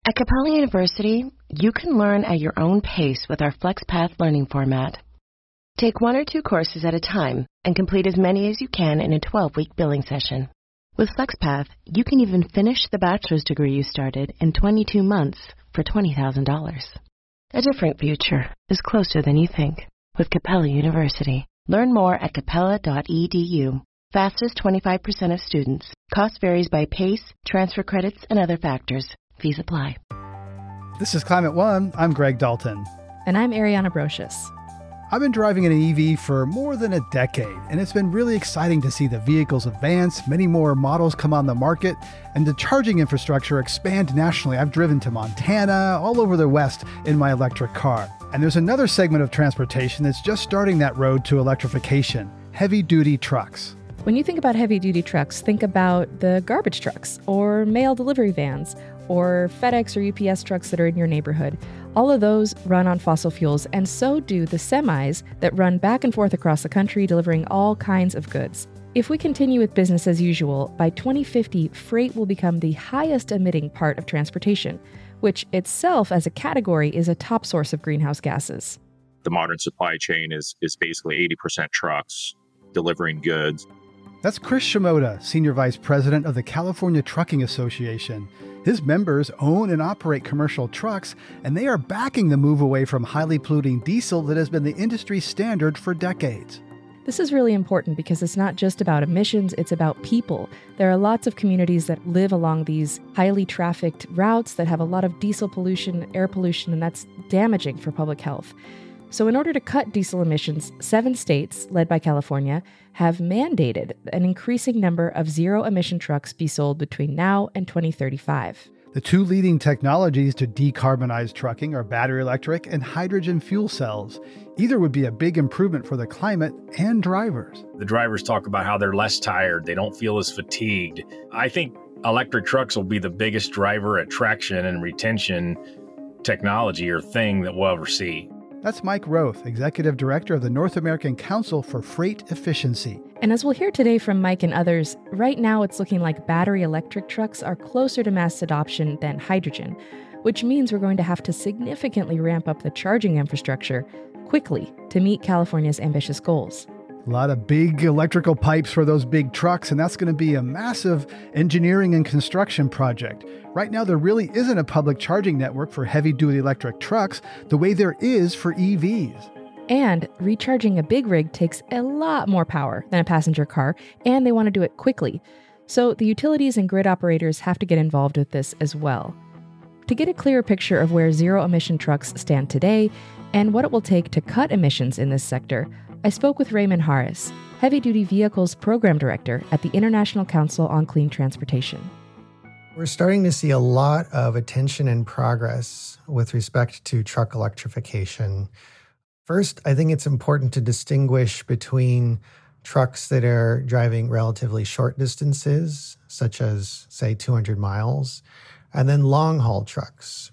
At Capella University, you can learn at your own pace with our FlexPath learning format. Take 1 or 2 courses at a time and complete as many as you can in a 12-week billing session. With FlexPath, you can even finish the bachelor's degree you started in 22 months for $20,000. A different future is closer than you think with Capella University. Learn more at capella.edu. Fastest 25% of students. Cost varies by pace, transfer credits, and other factors. Fees apply. This is Climate One. I'm Greg Dalton. And I'm Ariana Brocious. I've been driving an EV for more than a decade, and it's been really exciting to see the vehicles advance, many more models come on the market, and the charging infrastructure expand nationally. I've driven to Montana, all over the West in my electric car. And there's another segment of transportation that's just starting that road to electrification, heavy-duty trucks. When you think about heavy-duty trucks, think about the garbage trucks or mail delivery vans or FedEx or UPS trucks that are in your neighborhood. All of those run on fossil fuels, and so do the semis that run back and forth across the country delivering all kinds of goods. If we continue with business as usual, by 2050, freight will become the highest emitting part of transportation, which itself as a category is a top source of greenhouse gases. The modern supply chain is basically 80% trucks delivering goods. That's Chris Shimoda, Senior Vice President of the California Trucking Association. His members own and operate commercial trucks, and they are backing the move away from highly polluting diesel that has been the industry standard for decades. This is really important because it's not just about emissions, it's about people. There are lots of communities that live along these highly trafficked routes that have a lot of diesel pollution, air pollution, and that's damaging for public health. So in order to cut diesel emissions, 7 states, led by California, have mandated an increasing number of zero-emission trucks be sold between now and 2035. The 2 leading technologies to decarbonize trucking are battery electric and hydrogen fuel cells. Either would be a big improvement for the climate and drivers. The drivers talk about how they're less tired, they don't feel as fatigued. I think electric trucks will be the biggest driver attraction and retention technology or thing that we'll ever see. That's Mike Roth, Executive Director of the North American Council for Freight Efficiency. And as we'll hear today from Mike and others, right now it's looking like battery electric trucks are closer to mass adoption than hydrogen, which means we're going to have to significantly ramp up the charging infrastructure quickly to meet California's ambitious goals. A lot of big electrical pipes for those big trucks, and that's going to be a massive engineering and construction project. Right now, there really isn't a public charging network for heavy-duty electric trucks the way there is for EVs. And recharging a big rig takes a lot more power than a passenger car, and they want to do it quickly. So the utilities and grid operators have to get involved with this as well. To get a clearer picture of where zero-emission trucks stand today and what it will take to cut emissions in this sector, I spoke with Raymond Harris, Heavy-Duty Vehicles Program Director at the International Council on Clean Transportation. We're starting to see a lot of attention and progress with respect to truck electrification. First, I think it's important to distinguish between trucks that are driving relatively short distances, such as, say, 200 miles, and then long-haul trucks.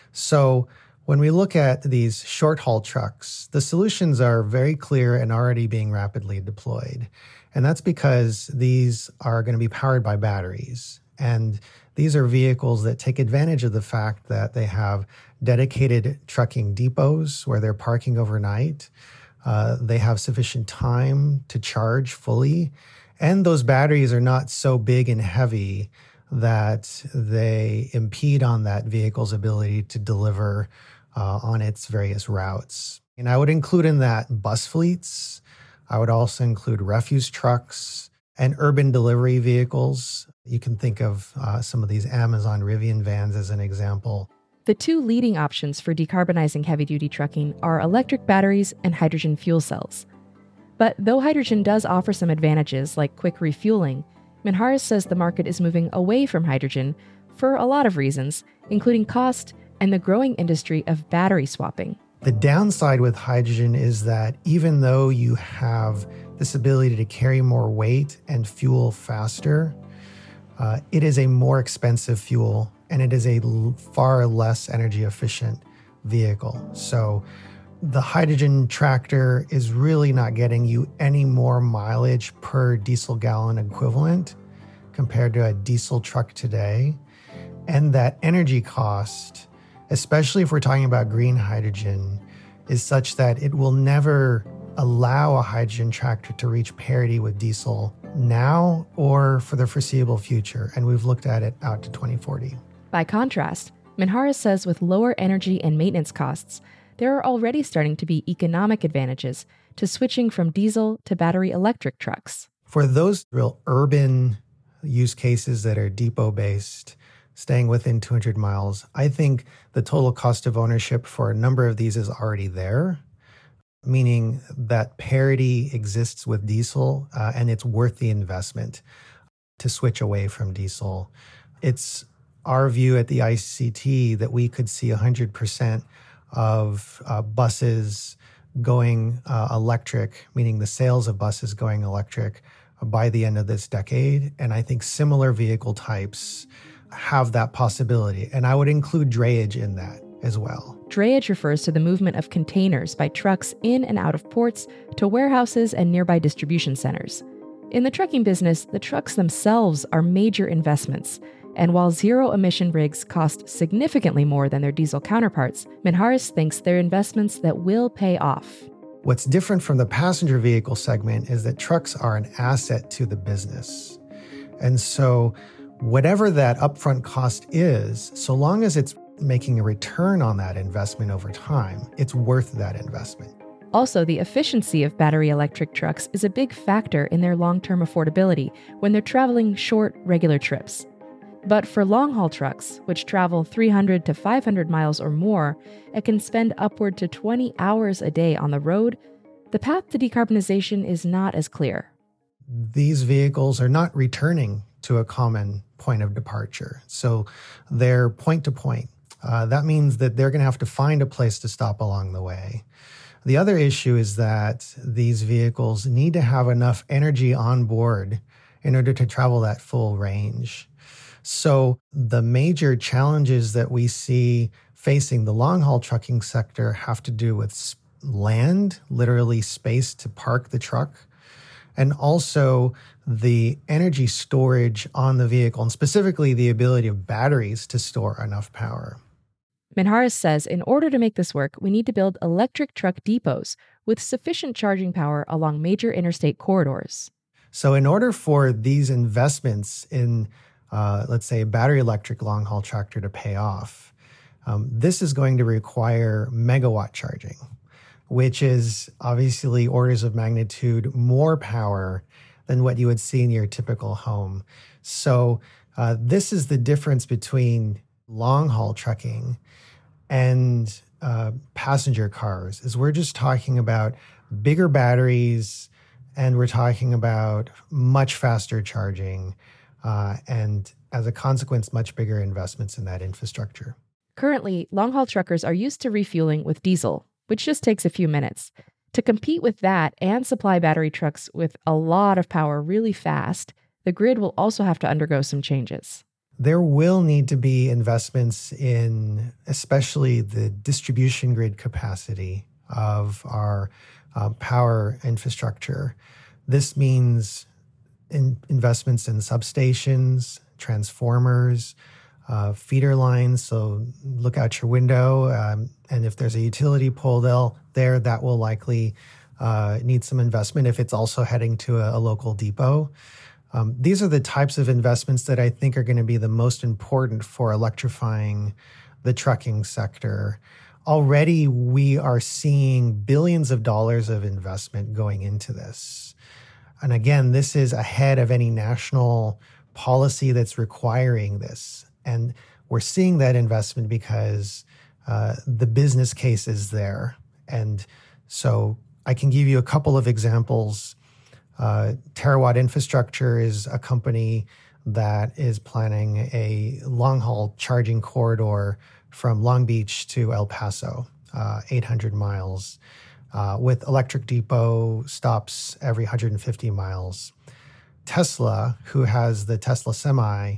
So when we look at these short-haul trucks, the solutions are very clear and already being rapidly deployed. And that's because these are going to be powered by batteries. And these are vehicles that take advantage of the fact that they have dedicated trucking depots where they're parking overnight. They have sufficient time to charge fully. And those batteries are not so big and heavy that they impede on that vehicle's ability to deliver on its various routes. And I would include in that bus fleets. I would also include refuse trucks and urban delivery vehicles. You can think of some of these Amazon Rivian vans as an example. The 2 leading options for decarbonizing heavy-duty trucking are electric batteries and hydrogen fuel cells. But though hydrogen does offer some advantages like quick refueling, Minharis says the market is moving away from hydrogen for a lot of reasons, including cost and the growing industry of battery swapping. The downside with hydrogen is that even though you have this ability to carry more weight and fuel faster, it is a more expensive fuel and it is a far less energy efficient vehicle. So the hydrogen tractor is really not getting you any more mileage per diesel gallon equivalent compared to a diesel truck today. And that energy cost, especially if we're talking about green hydrogen, is such that it will never allow a hydrogen tractor to reach parity with diesel now or for the foreseeable future. And we've looked at it out to 2040. By contrast, Minharis says with lower energy and maintenance costs, there are already starting to be economic advantages to switching from diesel to battery electric trucks. For those real urban use cases that are depot-based, staying within 200 miles, I think the total cost of ownership for a number of these is already there, meaning that parity exists with diesel and it's worth the investment to switch away from diesel. It's our view at the ICT that we could see 100% of buses going electric, meaning the sales of buses going electric by the end of this decade. And I think similar vehicle types have that possibility. And I would include drayage in that as well. Drayage refers to the movement of containers by trucks in and out of ports to warehouses and nearby distribution centers. In the trucking business, the trucks themselves are major investments. And while zero-emission rigs cost significantly more than their diesel counterparts, Minharis thinks they're investments that will pay off. What's different from the passenger vehicle segment is that trucks are an asset to the business. And so whatever that upfront cost is, so long as it's making a return on that investment over time, it's worth that investment. Also, the efficiency of battery electric trucks is a big factor in their long-term affordability when they're traveling short, regular trips. But for long-haul trucks, which travel 300 to 500 miles or more and can spend upward to 20 hours a day on the road, the path to decarbonization is not as clear. These vehicles are not returning to a common point of departure. So they're point to point. That means that they're going to have to find a place to stop along the way. The other issue is that these vehicles need to have enough energy on board in order to travel that full range. So the major challenges that we see facing the long-haul trucking sector have to do with land, literally space to park the truck, and also the energy storage on the vehicle, and specifically the ability of batteries to store enough power. Minharis says in order to make this work, we need to build electric truck depots with sufficient charging power along major interstate corridors. So in order for these investments in let's say a battery electric long-haul tractor to pay off, this is going to require megawatt charging, which is obviously orders of magnitude more power than what you would see in your typical home. So this is the difference between long-haul trucking and passenger cars, is we're just talking about bigger batteries and we're talking about much faster charging. And as a consequence, much bigger investments in that infrastructure. Currently, long-haul truckers are used to refueling with diesel, which just takes a few minutes. To compete with that and supply battery trucks with a lot of power really fast, the grid will also have to undergo some changes. There will need to be investments in especially the distribution grid capacity of our power infrastructure. This means investments in substations, transformers, feeder lines. So look out your window, and if there's a utility pole that will likely need some investment if it's also heading to a local depot. These are the types of investments that I think are going to be the most important for electrifying the trucking sector. Already, we are seeing billions of dollars of investment going into this. And again, this is ahead of any national policy that's requiring this. And we're seeing that investment because the business case is there. And so I can give you a couple of examples. Terawatt Infrastructure is a company that is planning a long-haul charging corridor from Long Beach to El Paso, 800 miles. With electric depot stops every 150 miles. Tesla, who has the Tesla Semi,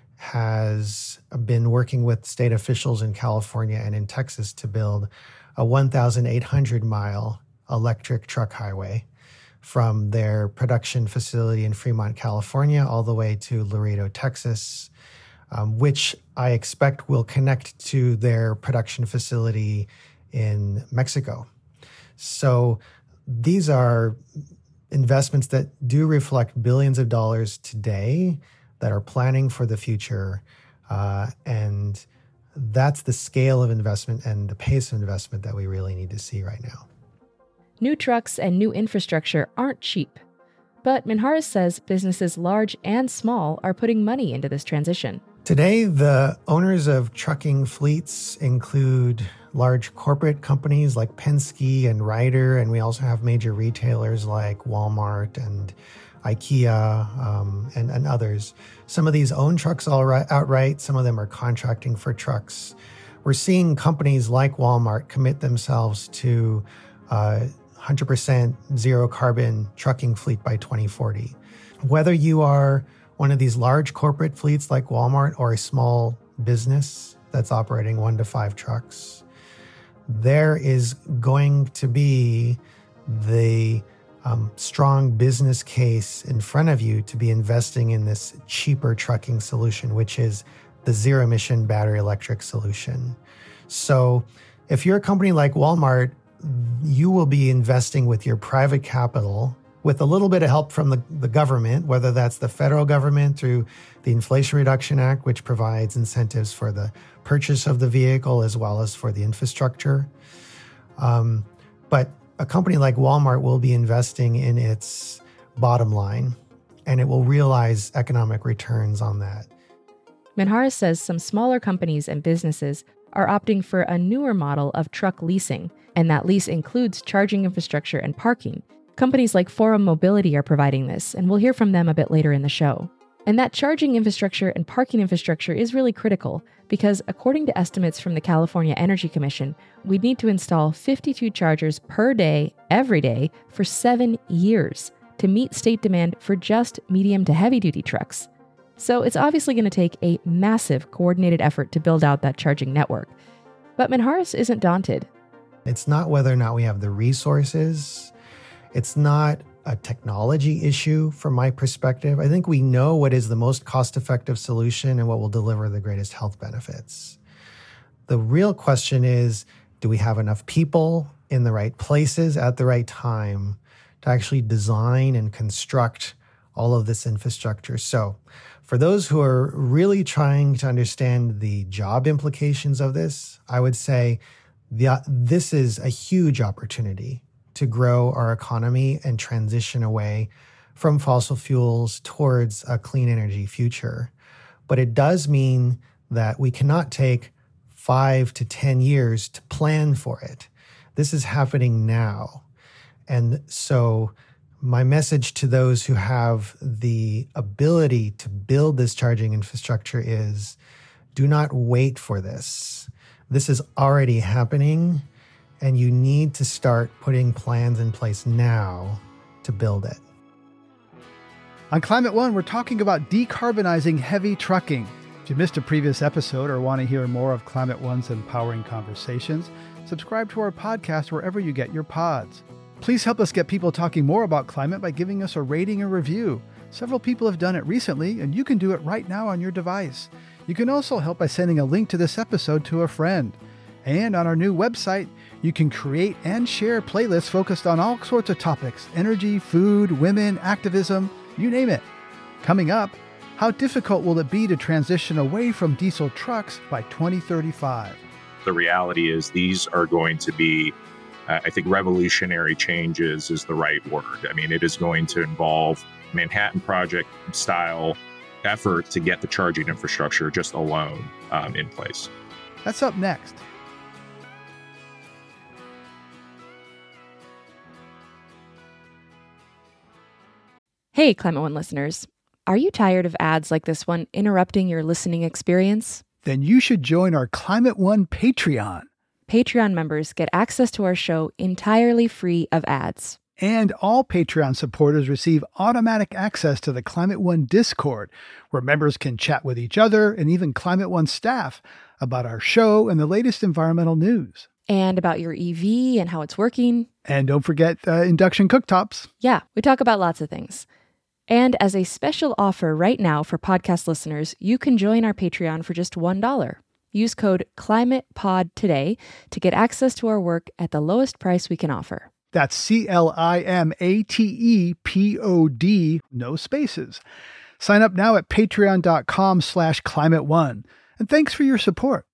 has been working with state officials in California and in Texas to build a 1,800-mile electric truck highway from their production facility in Fremont, California, all the way to Laredo, Texas. which I expect will connect to their production facility in Mexico. So these are investments that do reflect billions of dollars today that are planning for the future. And that's the scale of investment and the pace of investment that we really need to see right now. New trucks and new infrastructure aren't cheap. But Minharis says businesses large and small are putting money into this transition. Today, the owners of trucking fleets include large corporate companies like Penske and Ryder, and we also have major retailers like Walmart and IKEA and others. Some of these own trucks outright. Some of them are contracting for trucks. We're seeing companies like Walmart commit themselves to 100% zero carbon trucking fleet by 2040. Whether you are one of these large corporate fleets like Walmart or a small business that's operating 1 to 5 trucks, there is going to be the strong business case in front of you to be investing in this cheaper trucking solution, which is the zero emission battery electric solution. So if you're a company like Walmart, you will be investing with your private capital with a little bit of help from the government, whether that's the federal government through the Inflation Reduction Act, which provides incentives for the purchase of the vehicle as well as for the infrastructure. But a company like Walmart will be investing in its bottom line, and it will realize economic returns on that. Minharis says some smaller companies and businesses are opting for a newer model of truck leasing, and that lease includes charging infrastructure and parking. Companies like Forum Mobility are providing this, and we'll hear from them a bit later in the show. And that charging infrastructure and parking infrastructure is really critical because, according to estimates from the California Energy Commission, we'd need to install 52 chargers per day, every day, for 7 years to meet state demand for just medium to heavy-duty trucks. So it's obviously going to take a massive coordinated effort to build out that charging network. But Minharis isn't daunted. It's not whether or not we have the resources. It's not a technology issue from my perspective. I think we know what is the most cost-effective solution and what will deliver the greatest health benefits. The real question is, do we have enough people in the right places at the right time to actually design and construct all of this infrastructure? So for those who are really trying to understand the job implications of this, I would say this is a huge opportunity to grow our economy and transition away from fossil fuels towards a clean energy future. But it does mean that we cannot take 5 to 10 years to plan for it. This is happening now. And so my message to those who have the ability to build this charging infrastructure is, do not wait for this. This is already happening, and you need to start putting plans in place now to build it. On Climate One, we're talking about decarbonizing heavy trucking. If you missed a previous episode or want to hear more of Climate One's empowering conversations, subscribe to our podcast wherever you get your pods. Please help us get people talking more about climate by giving us a rating and review. Several people have done it recently, and you can do it right now on your device. You can also help by sending a link to this episode to a friend. And on our new website, you can create and share playlists focused on all sorts of topics: energy, food, women, activism, you name it. Coming up, how difficult will it be to transition away from diesel trucks by 2035? The reality is these are going to be, I think revolutionary changes is the right word. I mean, it is going to involve Manhattan Project style effort to get the charging infrastructure just alone in place. That's up next. Hey, Climate One listeners. Are you tired of ads like this one interrupting your listening experience? Then you should join our Climate One Patreon. Patreon members get access to our show entirely free of ads. And all Patreon supporters receive automatic access to the Climate One Discord, where members can chat with each other and even Climate One staff about our show and the latest environmental news. And about your EV and how it's working. And don't forget induction cooktops. Yeah, we talk about lots of things. And as a special offer right now for podcast listeners, you can join our Patreon for just $1. Use code ClimatePod today to get access to our work at the lowest price we can offer. That's ClimatePod, no spaces. Sign up now at patreon.com/climateone. And thanks for your support.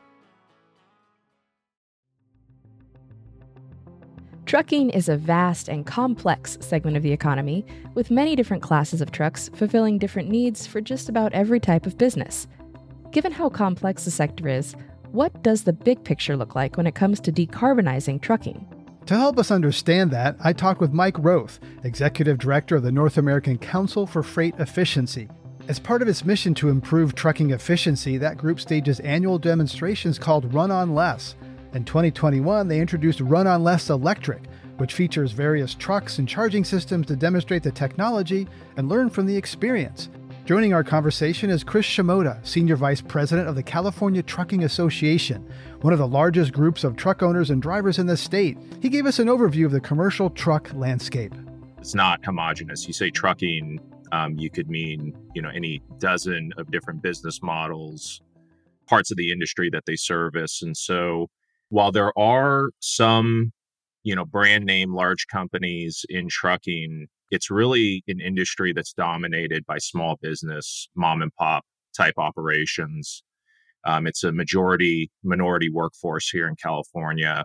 Trucking is a vast and complex segment of the economy, with many different classes of trucks fulfilling different needs for just about every type of business. Given how complex the sector is, what does the big picture look like when it comes to decarbonizing trucking? To help us understand that, I talked with Mike Roth, Executive Director of the North American Council for Freight Efficiency. As part of its mission to improve trucking efficiency, that group stages annual demonstrations called Run on Less. In 2021, they introduced Run on Less Electric, which features various trucks and charging systems to demonstrate the technology and learn from the experience. Joining our conversation is Chris Shimoda, Senior Vice President of the California Trucking Association, one of the largest groups of truck owners and drivers in the state. He gave us an overview of the commercial truck landscape. It's not homogenous. You say trucking, you could mean, any dozen of different business models, parts of the industry that they service. And so while there are some, brand name large companies in trucking, it's really an industry that's dominated by small business, mom and pop type operations. It's a minority workforce here in California.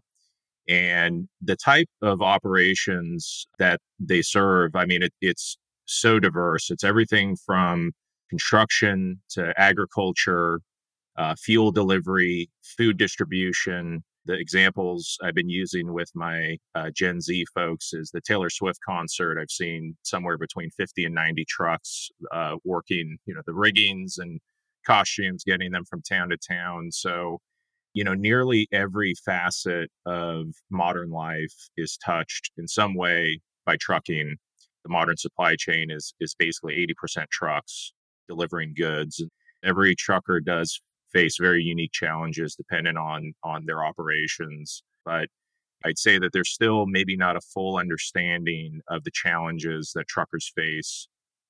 And the type of operations that they serve, it's so diverse. It's everything from construction to agriculture, fuel delivery, food distribution. The examples I've been using with my Gen Z folks is the Taylor Swift concert. I've seen somewhere between 50 and 90 trucks working, the riggings and costumes, getting them from town to town. So, nearly every facet of modern life is touched in some way by trucking. The modern supply chain is basically 80% trucks delivering goods. Every trucker does face very unique challenges depending on their operations. But I'd say that there's still maybe not a full understanding of the challenges that truckers face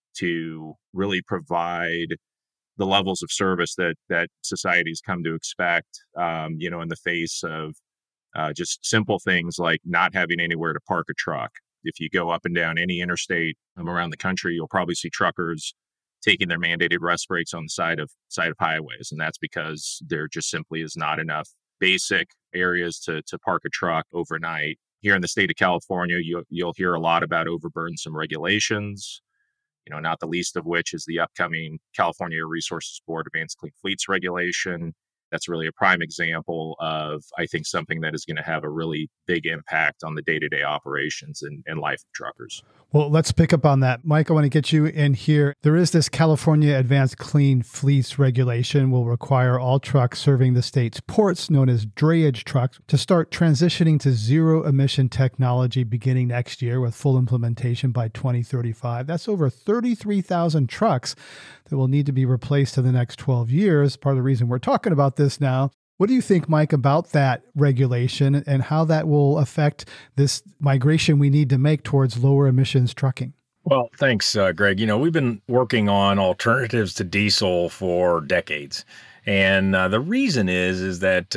to really provide the levels of service that society's come to expect, in the face of just simple things like not having anywhere to park a truck. If you go up and down any interstate around the country, you'll probably see truckers taking their mandated rest breaks on the side of highways. And that's because there just simply is not enough basic areas to park a truck overnight. Here in the state of California, you'll hear a lot about overburdensome regulations, not the least of which is the upcoming California Air Resources Board Advanced Clean Fleets regulation. That's really a prime example of, I think, something that is going to have a really big impact on the day-to-day operations and life of truckers. Well, let's pick up on that. Mike, I want to get you in here. There is this California Advanced Clean Fleets regulation will require all trucks serving the state's ports, known as drayage trucks, to start transitioning to zero-emission technology beginning next year with full implementation by 2035. That's over 33,000 trucks that will need to be replaced in the next 12 years. Part of the reason we're talking about this now. What do you think, Mike, about that regulation and how that will affect this migration we need to make towards lower emissions trucking? Well, thanks, Greg. We've been working on alternatives to diesel for decades. And the reason is that,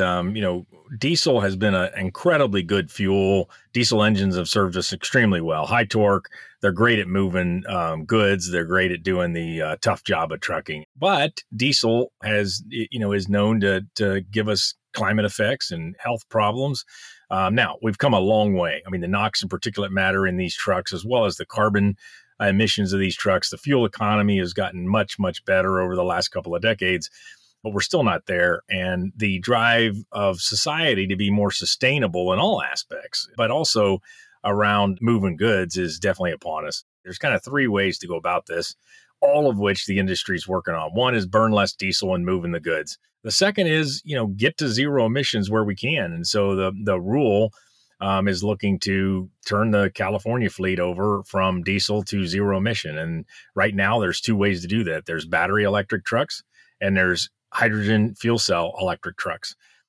diesel has been an incredibly good fuel. Diesel engines have served us extremely well. High torque. They're great at moving goods. They're great at doing the tough job of trucking. But diesel is known to give us climate effects and health problems. Now, we've come a long way. The NOx and particulate matter in these trucks, as well as the carbon emissions of these trucks, the fuel economy has gotten much, much better over the last couple of decades. But we're still not there. And the drive of society to be more sustainable in all aspects, but also around moving goods, is definitely upon us. There's kind of three ways to go about this, all of which the industry is working on. One is burn less diesel and moving the goods. The second is, get to zero emissions where we can. And so the rule is looking to turn the California fleet over from diesel to zero emission. And right now there's two ways to do that. There's battery electric trucks and there's hydrogen fuel cell electric trucks.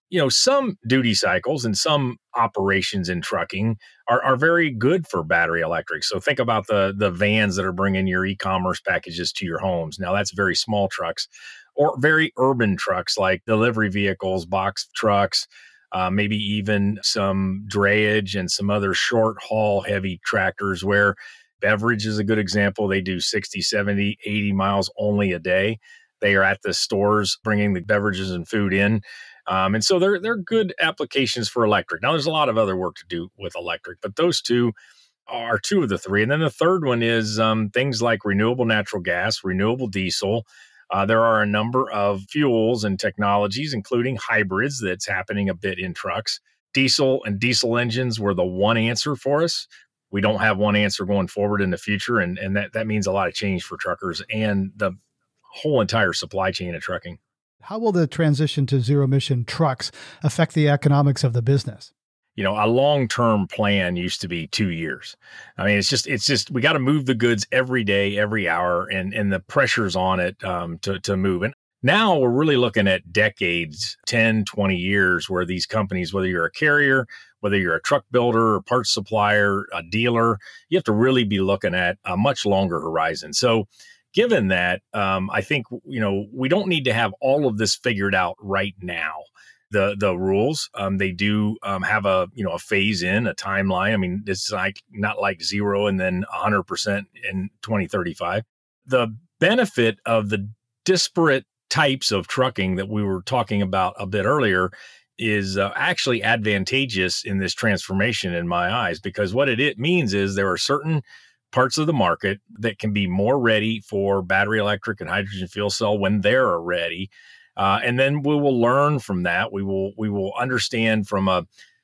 some duty cycles and some operations in trucking are very good for battery electric. So think about the vans that are bringing your e-commerce packages to your homes. Now that's very small trucks or very urban trucks like delivery vehicles, box trucks, maybe even some drayage and some other short haul heavy tractors where beverage is a good example. They do 60, 70, 80 miles only a day. They are at the stores bringing the beverages and food in. And so they're good applications for electric. Now, there's a lot of other work to do with electric, but those two are two of the three. And then the third one is things like renewable natural gas, renewable diesel. There are a number of fuels and technologies, including hybrids, that's happening a bit in trucks. Diesel and diesel engines were the one answer for us. We don't have one answer going forward in the future. And that means a lot of change for truckers and the whole entire supply chain of trucking. How will the transition to zero emission trucks affect the economics of the business? A long-term plan used to be 2 years. I mean, it's just we got to move the goods every day, every hour, and the pressure's on it to move. And now we're really looking at decades, 10, 20 years, where these companies, whether you're a carrier, whether you're a truck builder, a parts supplier, a dealer, you have to really be looking at a much longer horizon. So given that, I think, we don't need to have all of this figured out right now. The rules, they do have a phase in, a timeline. I mean, it's not like 0 and then 100% in 2035. The benefit of the disparate types of trucking that we were talking about a bit earlier is actually advantageous in this transformation in my eyes, because what it means is there are certain parts of the market that can be more ready for battery electric and hydrogen fuel cell when they're ready. And then we will learn from that. We will understand from a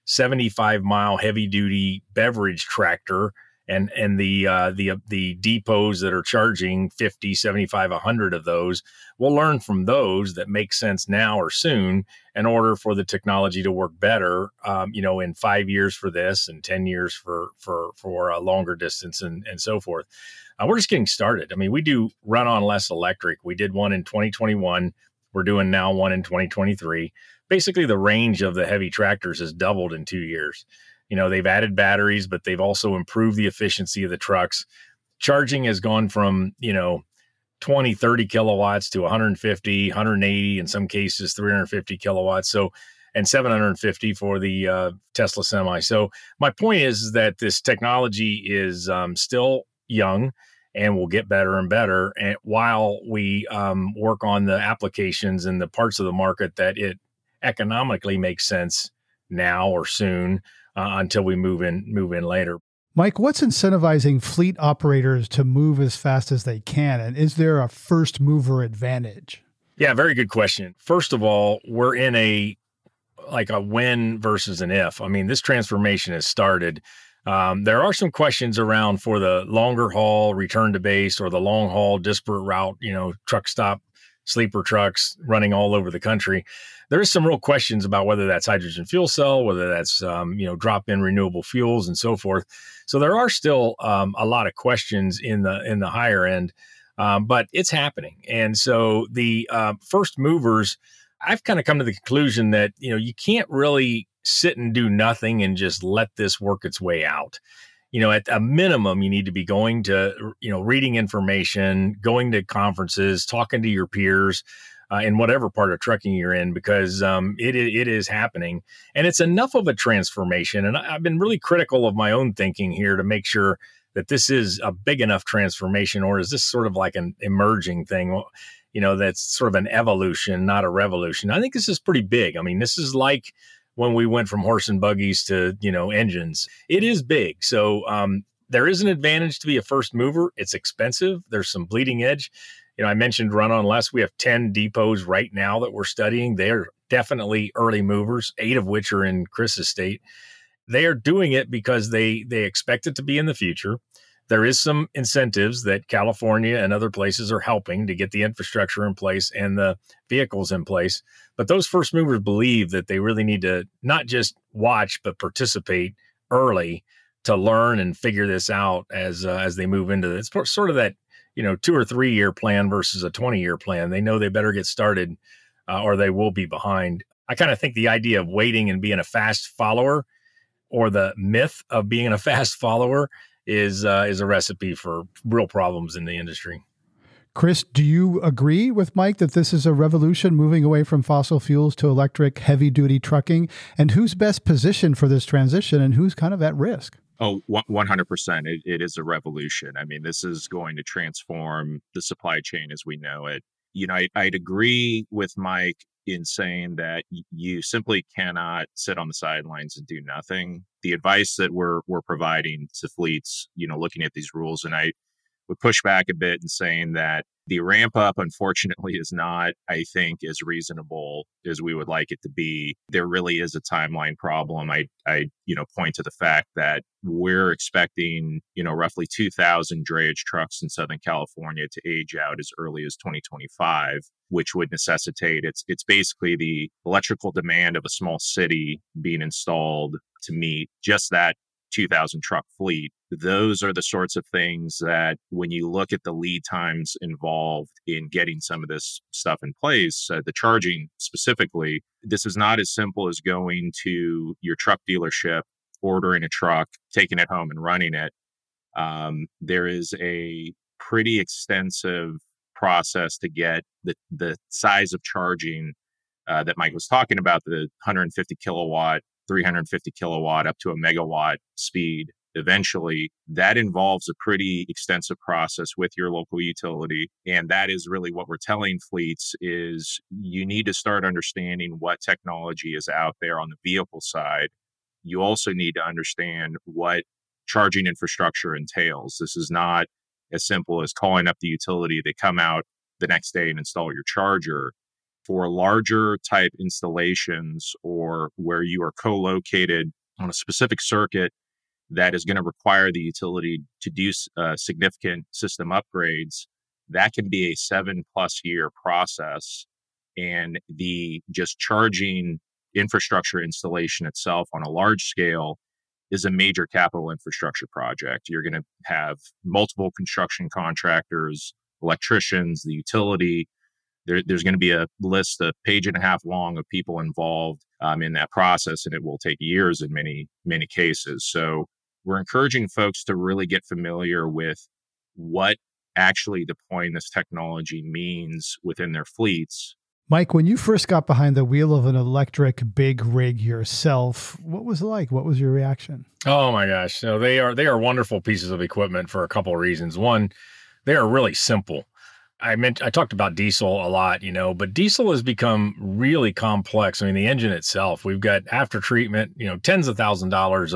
75-mile heavy duty beverage tractor and the depots that are charging 50, 75, 100 of those. We'll learn from those that make sense now or soon in order for the technology to work better, in 5 years for this and 10 years for a longer distance and so forth. We're just getting started. I mean, we do run on less electric. We did one in 2021. We're doing now one in 2023. Basically, the range of the heavy tractors has doubled in 2 years. They've added batteries, but they've also improved the efficiency of the trucks. Charging has gone from, 20, 30 kilowatts to 150, 180, in some cases, 350 kilowatts. So, and 750 for the Tesla Semi. So my point is that this technology is still young and will get better and better, and while we work on the applications and the parts of the market that it economically makes sense now or soon until we move in later. Mike, what's incentivizing fleet operators to move as fast as they can? And is there a first mover advantage? Yeah, very good question. First of all, we're in a when versus an if. I mean, this transformation has started. There are some questions around for the longer haul return to base or the long haul disparate route, truck stop, sleeper trucks running all over the country. There is some real questions about whether that's hydrogen fuel cell, whether that's, drop in renewable fuels and so forth. So there are still a lot of questions in the higher end, but it's happening. And so the first movers, I've kind of come to the conclusion that, you can't really sit and do nothing and just let this work its way out. At a minimum, you need to be going to, reading information, going to conferences, talking to your peers in whatever part of trucking you're in, because it is happening. And it's enough of a transformation. And I've been really critical of my own thinking here to make sure that this is a big enough transformation, or is this sort of like an emerging thing, that's sort of an evolution, not a revolution. I think this is pretty big. I mean, this is like when we went from horse and buggies to, engines. It is big. So there is an advantage to be a first mover. It's expensive. There's some bleeding edge. I mentioned run on less. We have 10 depots right now that we're studying. They're definitely early movers, 8 of which are in Chris's state. They are doing it because they expect it to be in the future. There is some incentives that California and other places are helping to get the infrastructure in place and the vehicles in place. But those first movers believe that they really need to not just watch, but participate early to learn and figure this out as they move into this. It's sort of that, 2 or 3 year plan versus a 20-year plan. They know they better get started or they will be behind. I kind of think the idea of waiting and being a fast follower, or the myth of being a fast follower, is a recipe for real problems in the industry. Chris, do you agree with Mike that this is a revolution moving away from fossil fuels to electric heavy-duty trucking? And who's best positioned for this transition and who's kind of at risk? Oh, 100%. It is a revolution. I mean, this is going to transform the supply chain as we know it. I'd agree with Mike in saying that you simply cannot sit on the sidelines and do nothing. The advice that we're providing to fleets, looking at these rules, and I would push back a bit in saying that the ramp up, unfortunately, is not, I think, as reasonable as we would like it to be. There really is a timeline problem. I point to the fact that we're expecting, roughly 2,000 drayage trucks in Southern California to age out as early as 2025, which would necessitate it's basically the electrical demand of a small city being installed to meet just that 2,000 truck fleet. Those are the sorts of things that when you look at the lead times involved in getting some of this stuff in place, the charging specifically, this is not as simple as going to your truck dealership, ordering a truck, taking it home and running it. There is a pretty extensive process to get the size of charging that Mike was talking about, the 150 kilowatt, 350 kilowatt, up to a megawatt speed. Eventually, that involves a pretty extensive process with your local utility. And that is really what we're telling fleets is you need to start understanding what technology is out there on the vehicle side. You also need to understand what charging infrastructure entails. This is not as simple as calling up the utility. They come out the next day and install your charger. For larger type installations or where you are co-located on a specific circuit that is going to require the utility to do significant system upgrades, that can be a 7+ year process. And the just charging infrastructure installation itself on a large scale is a major capital infrastructure project. You're going to have multiple construction contractors, electricians, the utility. There's going to be a list, a page and a half long, of people involved in that process, and it will take years in many, many cases. So we're encouraging folks to really get familiar with what actually deploying this technology means within their fleets. Mike, when you first got behind the wheel of an electric big rig yourself, what was it like? What was your reaction? Oh my gosh. So they are wonderful pieces of equipment for a couple of reasons. One, they are really simple. I talked about diesel a lot, but diesel has become really complex. I mean, the engine itself, we've got after treatment, tens of $1,000s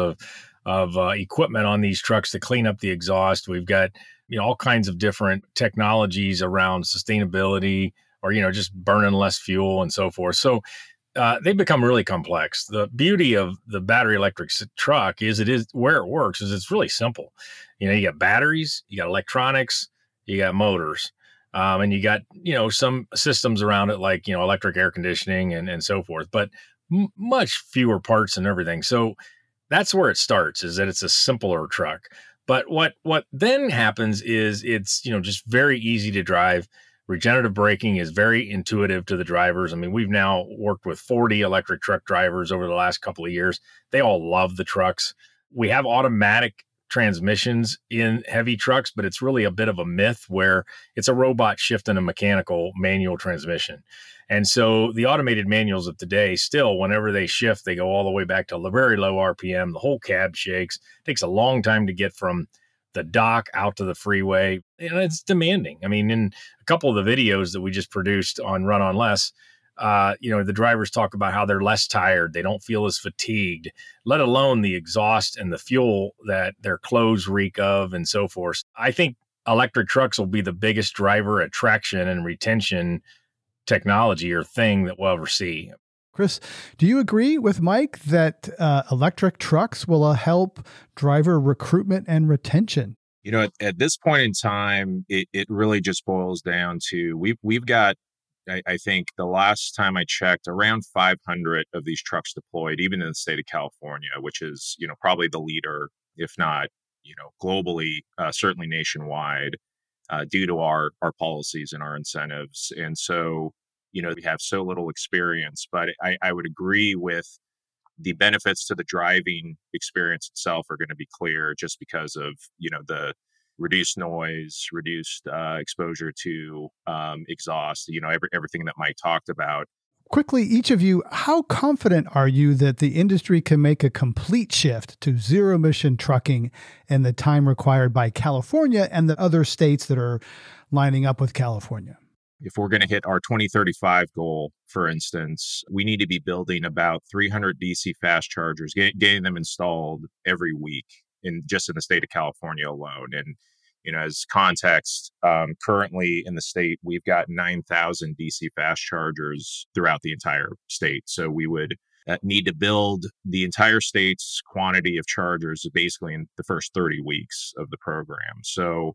of equipment on these trucks to clean up the exhaust. We've got, all kinds of different technologies around sustainability or, just burning less fuel and so forth. So they've become really complex. The beauty of the battery electric truck is where it works is it's really simple. You got batteries, you got electronics, you got motors. And you got, some systems around it like, electric air conditioning and so forth, but much fewer parts and everything. So that's where it starts, is that it's a simpler truck. But what then happens is it's, just very easy to drive. Regenerative braking is very intuitive to the drivers. I mean, we've now worked with 40 electric truck drivers over the last couple of years. They all love the trucks. We have automatic transmissions in heavy trucks, but it's really a bit of a myth where it's a robot shifting a mechanical manual transmission. And so the automated manuals of today, still, whenever they shift, they go all the way back to very low RPM. The whole cab shakes. It takes a long time to get from the dock out to the freeway. And it's demanding. I mean, in a couple of the videos that we just produced on Run on Less, the drivers talk about how they're less tired. They don't feel as fatigued, let alone the exhaust and the fuel that their clothes reek of and so forth. I think electric trucks will be the biggest driver attraction and retention technology or thing that we'll ever see. Chris, do you agree with Mike that electric trucks will help driver recruitment and retention? At this point in time, it really just boils down to we've got, I think the last time I checked, around 500 of these trucks deployed, even in the state of California, which is, probably the leader, if not, globally, certainly nationwide, due to our policies and our incentives. And so we have so little experience. But I would agree with the benefits to the driving experience itself are going to be clear just because of, the reduced noise, reduced exposure to exhaust, everything that Mike talked about. Quickly, each of you, how confident are you that the industry can make a complete shift to zero-emission trucking in the time required by California and the other states that are lining up with California? If we're going to hit our 2035 goal, for instance, we need to be building about 300 DC fast chargers, getting them installed every week just in the state of California alone. And as context, currently in the state, we've got 9,000 DC fast chargers throughout the entire state. So we would need to build the entire state's quantity of chargers basically in the first 30 weeks of the program. So,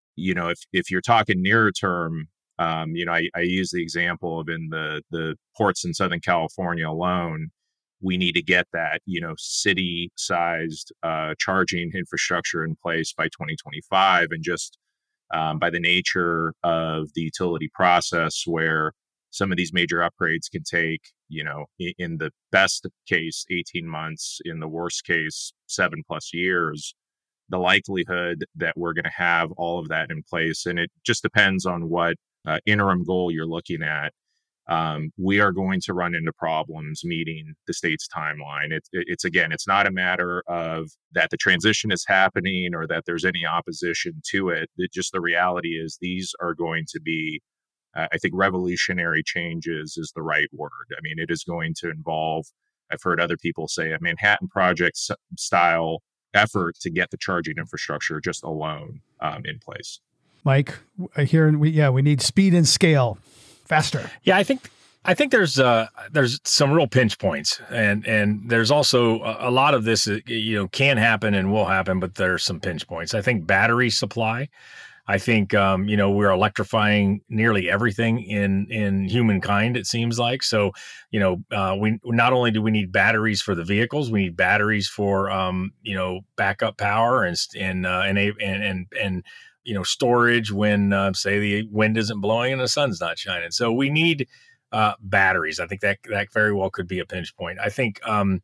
if you're talking nearer term, I use the example of in the ports in Southern California alone, we need to get that, city-sized charging infrastructure in place by 2025. And just by the nature of the utility process, where some of these major upgrades can take, in the best case, 18 months, in the worst case, 7+ years, the likelihood that we're going to have all of that in place. And it just depends on what interim goal you're looking at. We are going to run into problems meeting the state's timeline. It's not a matter of that the transition is happening or that there's any opposition to it. Just the reality is these are going to be, I think, revolutionary changes is the right word. I mean, it is going to involve, I've heard other people say, a Manhattan Project style effort to get the charging infrastructure just alone in place. Mike, I hear we need speed and scale. Faster. Yeah, I think there's some real pinch points, and there's also a lot of this can happen and will happen, but there's some pinch points. I think battery supply. I think we're electrifying nearly everything in humankind, it seems like. So we not only do we need batteries for the vehicles, we need batteries for backup power and storage when, say, the wind isn't blowing and the sun's not shining. So we need batteries. I think that very well could be a pinch point. I think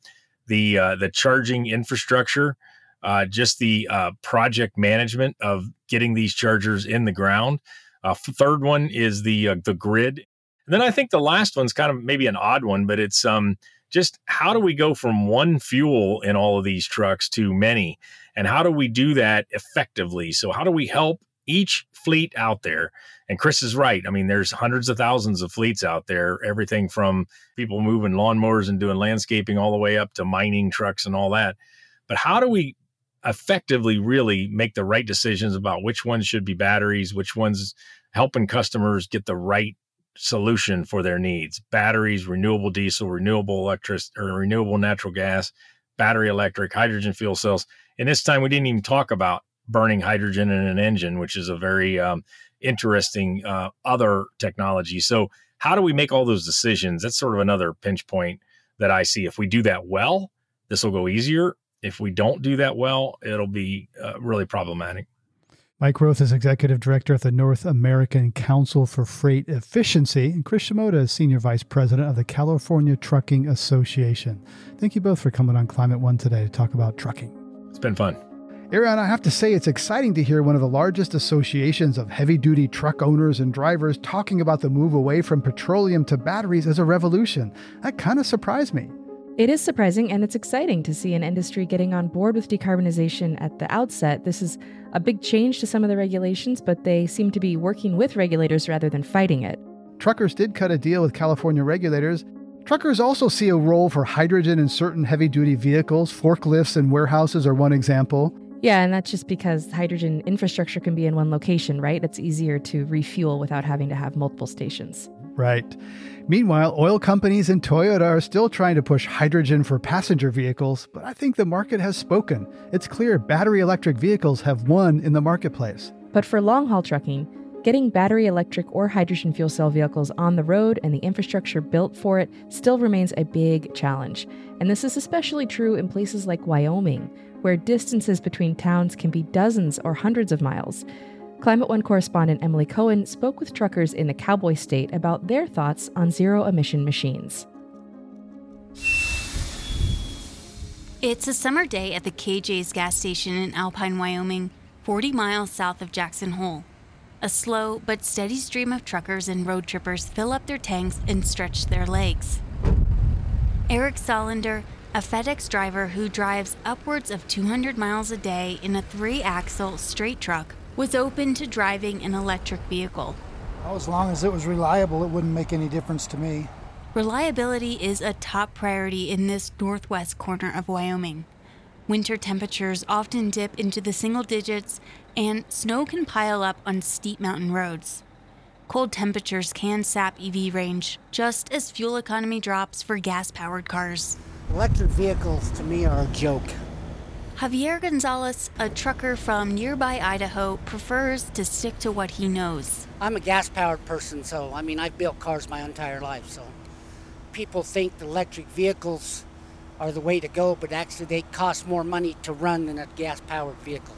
the charging infrastructure, just the project management of getting these chargers in the ground. Third one is the grid. And then I think the last one's kind of maybe an odd one, but it's just how do we go from one fuel in all of these trucks to many? And how do we do that effectively? So how do we help each fleet out there? And Chris is right. I mean, there's hundreds of thousands of fleets out there, everything from people moving lawnmowers and doing landscaping all the way up to mining trucks and all that. But how do we effectively really make the right decisions about which ones should be batteries, which ones helping customers get the right solution for their needs? Batteries, renewable diesel, renewable electricity, or renewable natural gas, battery electric, hydrogen fuel cells. And this time we didn't even talk about burning hydrogen in an engine, which is a very interesting other technology. So how do we make all those decisions? That's sort of another pinch point that I see. If we do that well, this will go easier. If we don't do that well, it'll be really problematic. Mike Roth is Executive Director at the North American Council for Freight Efficiency, and Chris Shimoda is Senior Vice President of the California Trucking Association. Thank you both for coming on Climate One today to talk about trucking. It's been fun. Aaron, I have to say it's exciting to hear one of the largest associations of heavy-duty truck owners and drivers talking about the move away from petroleum to batteries as a revolution. That kind of surprised me. It is surprising, and it's exciting to see an industry getting on board with decarbonization at the outset. This is a big change to some of the regulations, but they seem to be working with regulators rather than fighting it. Truckers did cut a deal with California regulators. Truckers also see a role for hydrogen in certain heavy-duty vehicles. Forklifts and warehouses are one example. Yeah, and that's just because hydrogen infrastructure can be in one location, right? It's easier to refuel without having to have multiple stations. Right. Meanwhile, oil companies and Toyota are still trying to push hydrogen for passenger vehicles, but I think the market has spoken. It's clear battery electric vehicles have won in the marketplace. But for long-haul trucking, getting battery electric or hydrogen fuel cell vehicles on the road and the infrastructure built for it still remains a big challenge. And this is especially true in places like Wyoming, where distances between towns can be dozens or hundreds of miles. Climate One correspondent Emily Cohen spoke with truckers in the Cowboy State about their thoughts on zero-emission machines. It's a summer day at the KJ's gas station in Alpine, Wyoming, 40 miles south of Jackson Hole. A slow but steady stream of truckers and road trippers fill up their tanks and stretch their legs. Eric Solander, a FedEx driver who drives upwards of 200 miles a day in a 3-axle straight truck, was open to driving an electric vehicle. Well, as long as it was reliable, it wouldn't make any difference to me. Reliability is a top priority in this northwest corner of Wyoming. Winter temperatures often dip into the single digits, and snow can pile up on steep mountain roads. Cold temperatures can sap EV range, just as fuel economy drops for gas-powered cars. Electric vehicles, to me, are a joke. Javier Gonzalez, a trucker from nearby Idaho, prefers to stick to what he knows. I'm a gas-powered person, so, I've built cars my entire life, so people think the electric vehicles are the way to go, but actually they cost more money to run than a gas-powered vehicle.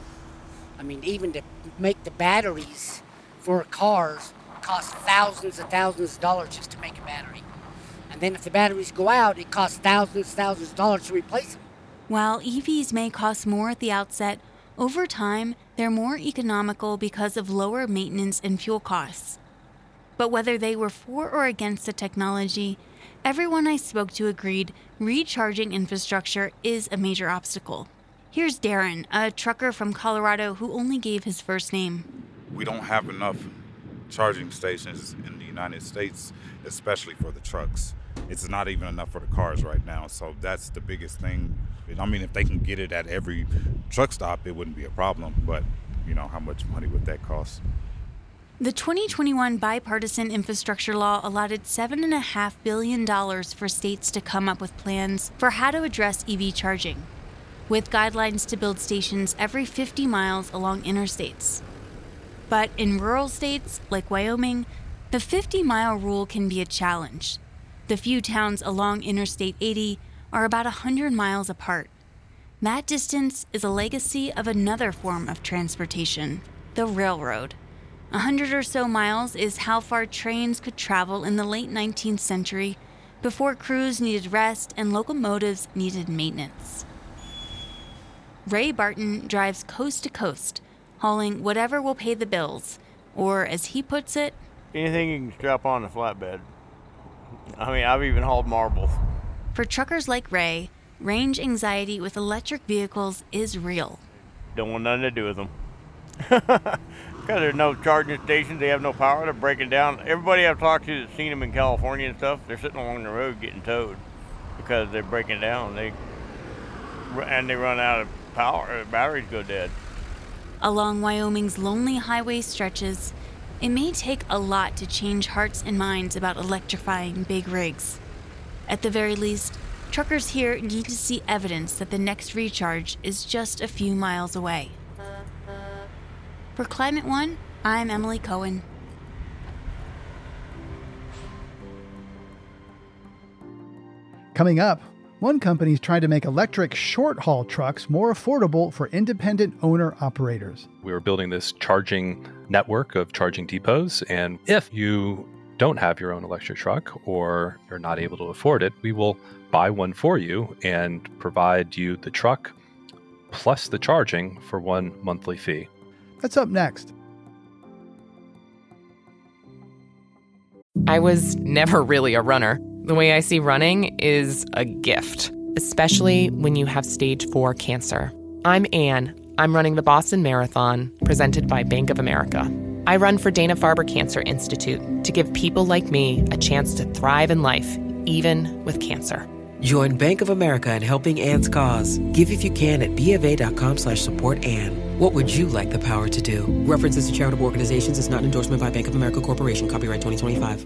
Even to make the batteries for cars cost thousands and thousands of dollars just to make a battery. And then if the batteries go out, it costs thousands of dollars to replace them. While EVs may cost more at the outset, over time, they're more economical because of lower maintenance and fuel costs. But whether they were for or against the technology, everyone I spoke to agreed recharging infrastructure is a major obstacle. Here's Darren, a trucker from Colorado who only gave his first name. We don't have enough charging stations in the United States, especially for the trucks. It's not even enough for the cars right now, so that's the biggest thing. If they can get it at every truck stop, it wouldn't be a problem, but how much money would that cost? The 2021 bipartisan infrastructure law allotted $7.5 billion for states to come up with plans for how to address EV charging, with guidelines to build stations every 50 miles along interstates. But in rural states like Wyoming, the 50-mile rule can be a challenge. The few towns along Interstate 80 are about 100 miles apart. That distance is a legacy of another form of transportation, the railroad. 100 or so miles is how far trains could travel in the late 19th century before crews needed rest and locomotives needed maintenance. Ray Barton drives coast to coast, hauling whatever will pay the bills, or as he puts it, anything you can strap on a flatbed. I've even hauled marbles. For truckers like Ray, range anxiety with electric vehicles is real. Don't want nothing to do with them. Because there's no charging stations, they have no power, they're breaking down. Everybody I've talked to that's seen them in California and stuff, they're sitting along the road getting towed because they're breaking down. They run out of power, the batteries go dead. Along Wyoming's lonely highway stretches, it may take a lot to change hearts and minds about electrifying big rigs. At the very least, truckers here need to see evidence that the next recharge is just a few miles away. For Climate One, I'm Emily Cohen. Coming up, one company's trying to make electric short-haul trucks more affordable for independent owner-operators. We were building this charging network of charging depots, and if you don't have your own electric truck or you're not able to afford it, we will buy one for you and provide you the truck plus the charging for one monthly fee. That's up next. I was never really a runner. The way I see running is a gift, especially when you have stage 4 cancer. I'm Anne. I'm running the Boston Marathon, presented by Bank of America. I run for Dana-Farber Cancer Institute to give people like me a chance to thrive in life, even with cancer. Join Bank of America in helping Anne's cause. Give if you can at BofA.com/supportAnne. What would you like the power to do? References to charitable organizations is not an endorsement by Bank of America Corporation. Copyright 2025.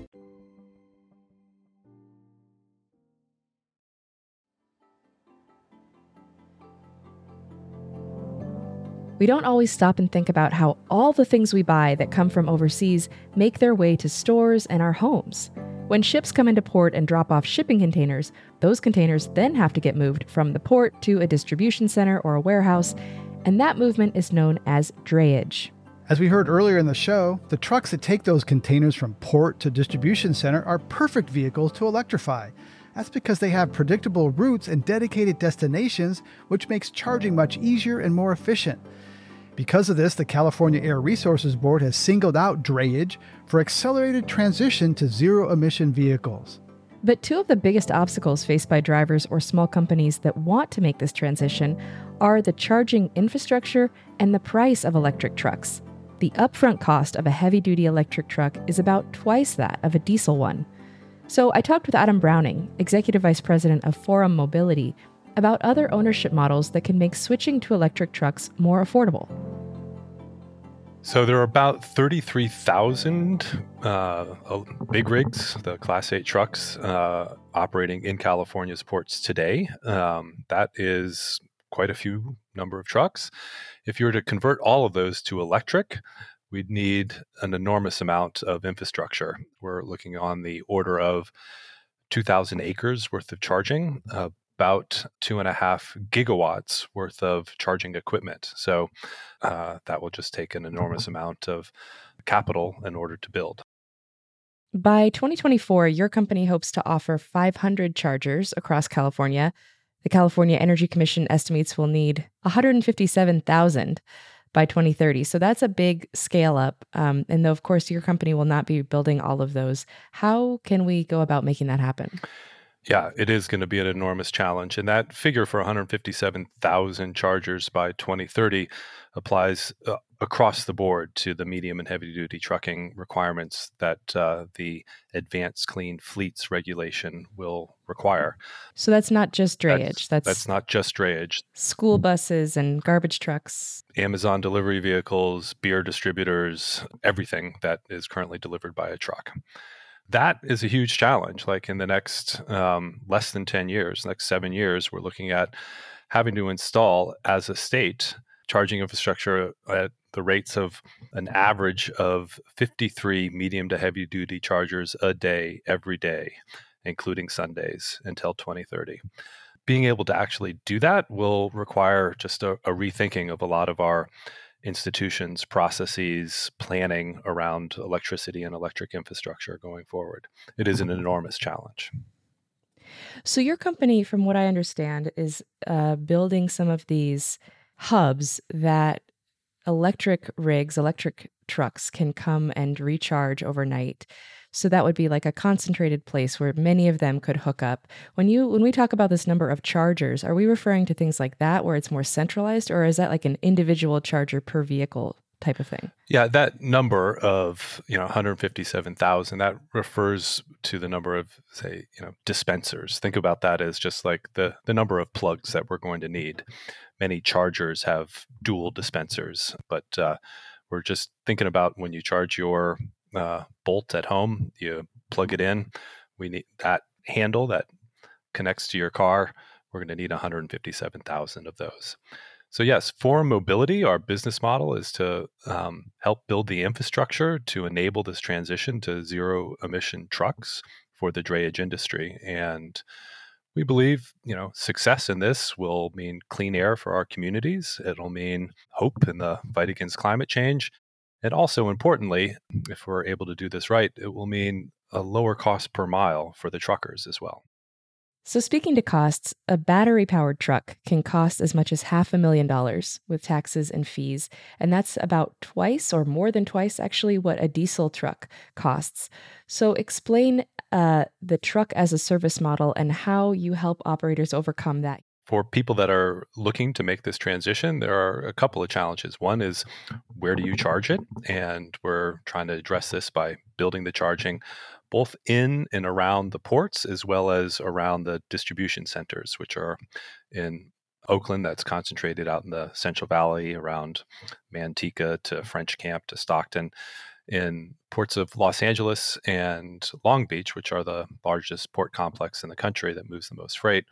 We don't always stop and think about how all the things we buy that come from overseas make their way to stores and our homes. When ships come into port and drop off shipping containers, those containers then have to get moved from the port to a distribution center or a warehouse, and that movement is known as drayage. As we heard earlier in the show, the trucks that take those containers from port to distribution center are perfect vehicles to electrify. That's because they have predictable routes and dedicated destinations, which makes charging much easier and more efficient. Because of this, the California Air Resources Board has singled out drayage for accelerated transition to zero-emission vehicles. But two of the biggest obstacles faced by drivers or small companies that want to make this transition are the charging infrastructure and the price of electric trucks. The upfront cost of a heavy-duty electric truck is about twice that of a diesel one. So I talked with Adam Browning, Executive Vice President of Forum Mobility, about other ownership models that can make switching to electric trucks more affordable. So there are about 33,000 big rigs, the Class 8 trucks, operating in California's ports today. That is quite a few number of trucks. If you were to convert all of those to electric, we'd need an enormous amount of infrastructure. We're looking on the order of 2,000 acres worth of charging, about 2.5 gigawatts worth of charging equipment. So that will just take an enormous amount of capital in order to build. By 2024, your company hopes to offer 500 chargers across California. The California Energy Commission estimates we'll need 157,000 by 2030. So that's a big scale up. And though, of course, your company will not be building all of those, how can we go about making that happen? Yeah, it is going to be an enormous challenge. And that figure for 157,000 chargers by 2030 applies across the board to the medium and heavy duty trucking requirements that the Advanced Clean Fleets regulation will require. So that's not just drayage. That's not just drayage. School buses and garbage trucks. Amazon delivery vehicles, beer distributors, everything that is currently delivered by a truck. That is a huge challenge. Like in the next less than 10 years, next 7 years, we're looking at having to install as a state charging infrastructure at the rates of an average of 53 medium to heavy duty chargers a day, every day, including Sundays until 2030. Being able to actually do that will require just a rethinking of a lot of our institutions, processes, planning around electricity and electric infrastructure going forward. It is an enormous challenge. So your company, from what I understand, is building some of these hubs that electric rigs, electric trucks can come and recharge overnight. So that would be like a concentrated place where many of them could hook up. When we talk about this number of chargers, are we referring to things like that where it's more centralized, or is that like an individual charger per vehicle type of thing? Yeah, that number of 157,000, that refers to the number of, say, dispensers. Think about that as just like the number of plugs that we're going to need. Many chargers have dual dispensers, but we're just thinking about when you charge your bolt at home, you plug it in. We need that handle that connects to your car. We're going to need 157,000 of those. So yes, Forum Mobility, our business model is to help build the infrastructure to enable this transition to zero emission trucks for the drayage industry. And we believe, success in this will mean clean air for our communities. It'll mean hope in the fight against climate change. And also importantly, if we're able to do this right, it will mean a lower cost per mile for the truckers as well. So speaking to costs, a battery-powered truck can cost as much as $500,000 with taxes and fees. And that's about twice or more than twice, actually, what a diesel truck costs. So explain the truck as a service model and how you help operators overcome that. For people that are looking to make this transition, there are a couple of challenges. One is, where do you charge it? And we're trying to address this by building the charging both in and around the ports, as well as around the distribution centers, which are in Oakland, that's concentrated out in the Central Valley, around Manteca to French Camp to Stockton, in ports of Los Angeles and Long Beach, which are the largest port complex in the country that moves the most freight.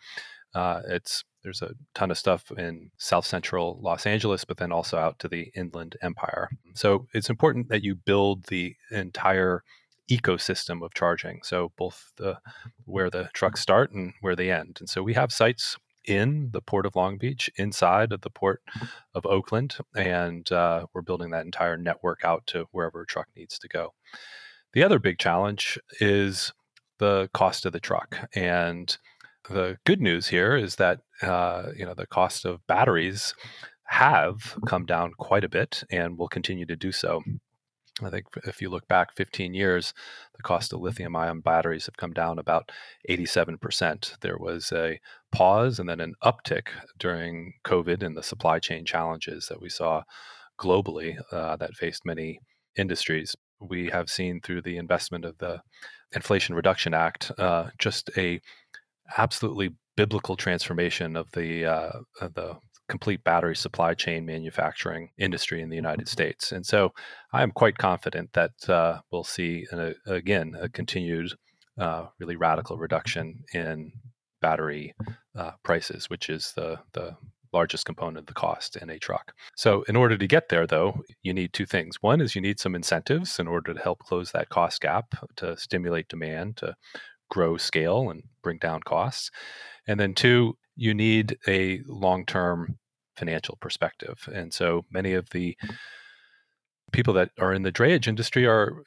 There's a ton of stuff in South Central Los Angeles, but then also out to the Inland Empire. So it's important that you build the entire ecosystem of charging. So both where the trucks start and where they end. And so we have sites in the Port of Long Beach, inside of the Port of Oakland, and we're building that entire network out to wherever a truck needs to go. The other big challenge is the cost of the truck. And the good news here is that the cost of batteries have come down quite a bit and will continue to do so. I think if you look back 15 years, the cost of lithium-ion batteries have come down about 87%. There was a pause and then an uptick during COVID and the supply chain challenges that we saw globally that faced many industries. We have seen through the investment of the Inflation Reduction Act just a absolutely biblical transformation of the complete battery supply chain manufacturing industry in the United States. And so I am quite confident that we'll see, again, a continued really radical reduction in battery prices, which is the largest component of the cost in a truck. So in order to get there, though, you need two things. One is you need some incentives in order to help close that cost gap, to stimulate demand, to grow scale and bring down costs. And then two, you need a long-term financial perspective. And so many of the people that are in the drayage industry are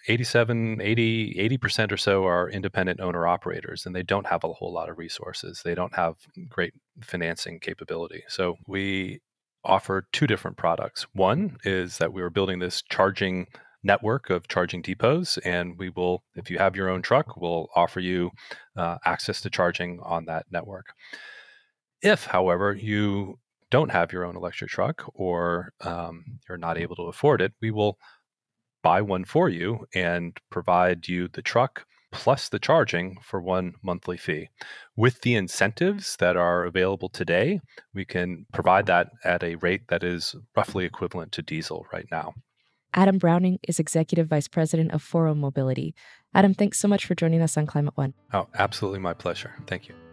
80% or so are independent owner operators, and they don't have a whole lot of resources. They don't have great financing capability. So we offer two different products. One is that we are building this charging network of charging depots, and we will, if you have your own truck, we'll offer you access to charging on that network. If, however, you don't have your own electric truck or you're not able to afford it, we will buy one for you and provide you the truck plus the charging for one monthly fee. With the incentives that are available today, we can provide that at a rate that is roughly equivalent to diesel right now. Adam Browning is Executive Vice President of Foro Mobility. Adam, thanks so much for joining us on Climate One. Oh, absolutely my pleasure. Thank you.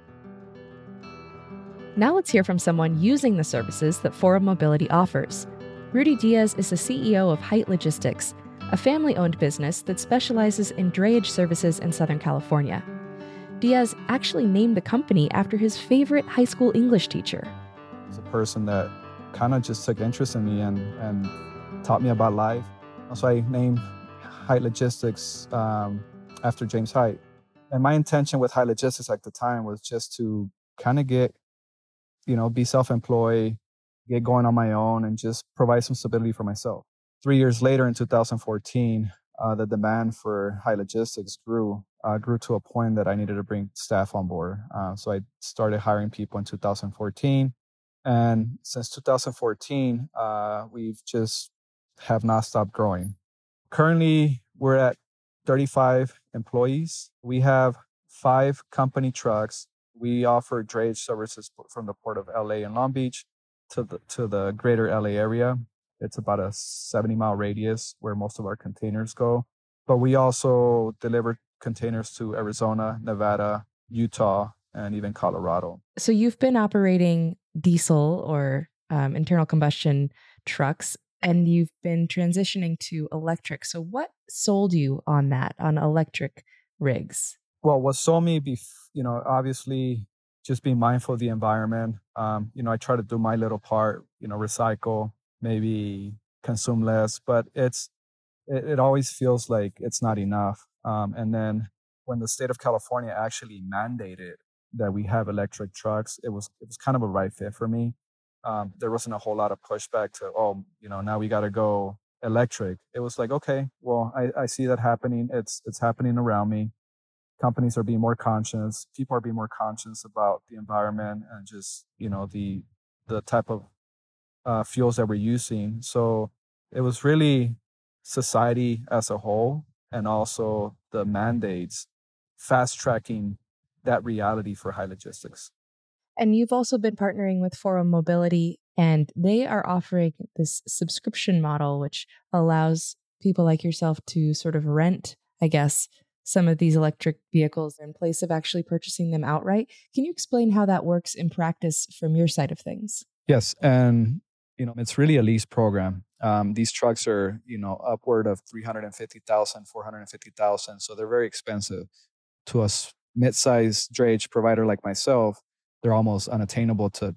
Now let's hear from someone using the services that Foro Mobility offers. Rudy Diaz is the CEO of Height Logistics, a family-owned business that specializes in drayage services in Southern California. Diaz actually named the company after his favorite high school English teacher. He's a person that kind of just took interest in me and taught me about life. So I named Height Logistics after James Height. And my intention with Height Logistics at the time was just to kind of get, be self-employed, get going on my own, and just provide some stability for myself. 3 years later, in 2014, the demand for Height Logistics grew to a point that I needed to bring staff on board. So I started hiring people in 2014. And since 2014, we've just have not stopped growing. Currently, we're at 35 employees. We have 5 company trucks. We offer drayage services from the Port of LA and Long Beach to the greater LA area. It's about a 70-mile radius where most of our containers go. But we also deliver containers to Arizona, Nevada, Utah, and even Colorado. So you've been operating diesel or internal combustion trucks, and you've been transitioning to electric. So what sold you on electric rigs? Well, what sold me, obviously just being mindful of the environment. I try to do my little part, recycle, maybe consume less, but it always feels like it's not enough. And then when the state of California actually mandated that we have electric trucks, it was kind of a right fit for me. There wasn't a whole lot of pushback to, now we got to go electric. It was like, okay, well, I see that happening. It's happening around me. Companies are being more conscious. People are being more conscious about the environment and just, the type of fuels that we're using. So it was really society as a whole and also the mandates fast tracking that reality for Height Logistics. And you've also been partnering with Foro Mobility, and they are offering this subscription model, which allows people like yourself to sort of rent, I guess, some of these electric vehicles in place of actually purchasing them outright. Can you explain how that works in practice from your side of things? Yes. And, it's really a lease program. These trucks are, upward of $350,000, $450,000. So they're very expensive to a mid-sized drayage provider like myself. they're almost unattainable to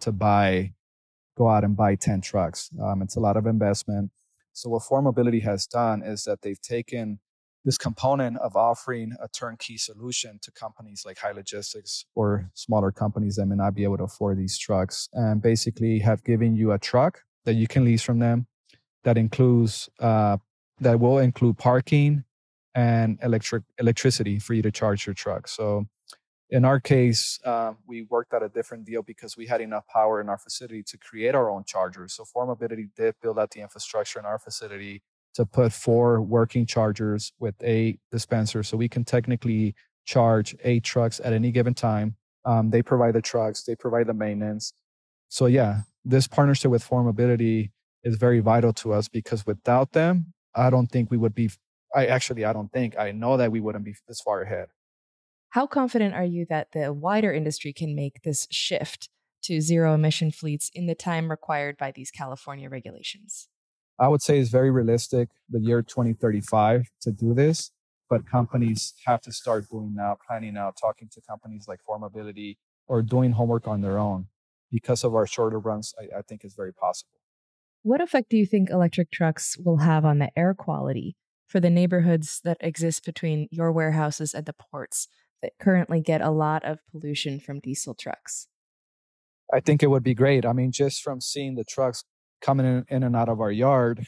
go out and buy 10 trucks. It's a lot of investment. So what Ford Mobility has done is that they've taken this component of offering a turnkey solution to companies like High Logistics or smaller companies that may not be able to afford these trucks, and basically have given you a truck that you can lease from them that includes that will include parking and electricity for you to charge your truck. So in our case, we worked out a different deal because we had enough power in our facility to create our own chargers. So Ford Mobility did build out the infrastructure in our facility to put 4 working chargers with 8 dispensers. So we can technically charge 8 trucks at any given time. They provide the trucks, they provide the maintenance. So yeah, this partnership with Ford Mobility is very vital to us, because without them, I don't think we would be, I know that we wouldn't be this far ahead. How confident are you that the wider industry can make this shift to zero emission fleets in the time required by these California regulations? I would say it's very realistic, the year 2035, to do this, but companies have to start doing now, planning now, talking to companies like Ford Mobility, or doing homework on their own. Because of our shorter runs, I think it's very possible. What effect do you think electric trucks will have on the air quality for the neighborhoods that exist between your warehouses and the ports that currently get a lot of pollution from diesel trucks? I think it would be great. I mean, just from seeing the trucks coming in and out of our yard,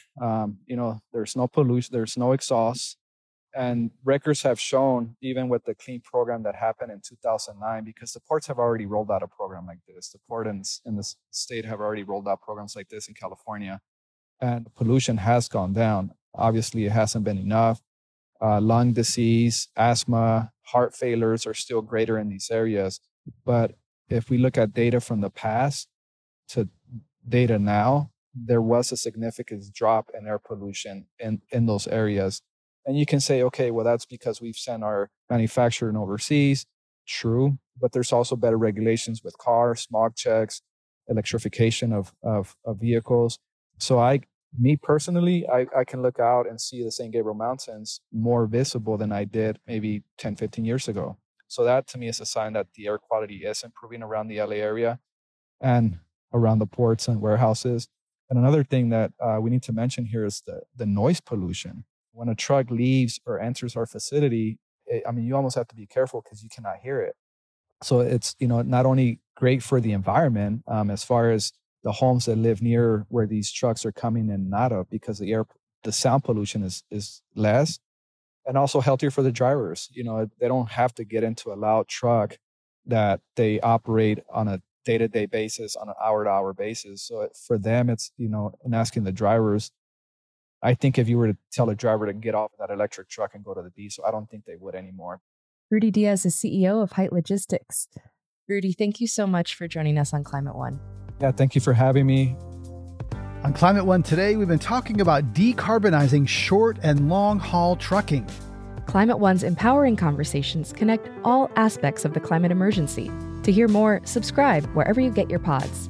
there's no pollution, there's no exhaust. And records have shown, even with the clean program that happened in 2009, because the ports have already rolled out a program like this. The port in the state have already rolled out programs like this in California, and pollution has gone down. Obviously, it hasn't been enough. Lung disease, asthma, heart failures are still greater in these areas. But if we look at data from the past to data now, there was a significant drop in air pollution in those areas. And you can say, okay, well, that's because we've sent our manufacturing overseas. True. But there's also better regulations with cars, smog checks, electrification of vehicles. So me personally, I can look out and see the St. Gabriel Mountains more visible than I did maybe 10, 15 years ago. So that to me is a sign that the air quality is improving around the LA area and around the ports and warehouses. And another thing that we need to mention here is the noise pollution. When a truck leaves or enters our facility, you almost have to be careful because you cannot hear it. So it's, not only great for the environment as far as the homes that live near where these trucks are coming in and out of, because the sound pollution is less, and also healthier for the drivers. They don't have to get into a loud truck that they operate on a day-to-day basis, on an hour-to-hour basis. So for them, it's, and asking the drivers, I think if you were to tell a driver to get off of that electric truck and go to the diesel, I don't think they would anymore. Rudy Diaz is CEO of Height Logistics. Rudy, thank you so much for joining us on Climate One. Yeah, thank you for having me. On Climate One today, we've been talking about decarbonizing short and long haul trucking. Climate One's empowering conversations connect all aspects of the climate emergency. To hear more, subscribe wherever you get your pods.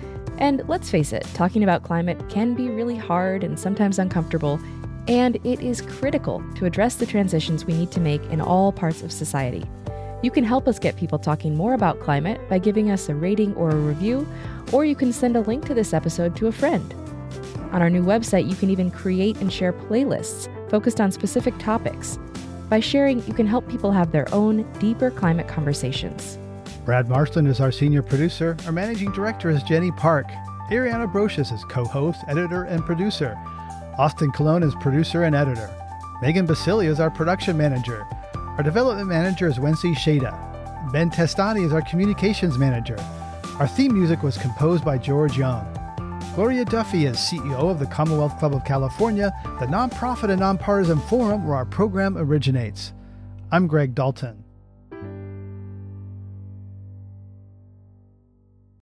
And let's face it, talking about climate can be really hard and sometimes uncomfortable, and it is critical to address the transitions we need to make in all parts of society. You can help us get people talking more about climate by giving us a rating or a review, or you can send a link to this episode to a friend. On our new website, you can even create and share playlists focused on specific topics. By sharing, you can help people have their own deeper climate conversations. Brad Marsland is our senior producer. Our managing director is Jenny Park. Ariana Brocious is co-host, editor, and producer. Austin Colon is producer and editor. Megan Basilia is our production manager. Our development manager is Wency Shada. Ben Testani is our communications manager. Our theme music was composed by George Young. Gloria Duffy is CEO of the Commonwealth Club of California, the nonprofit and nonpartisan forum where our program originates. I'm Greg Dalton.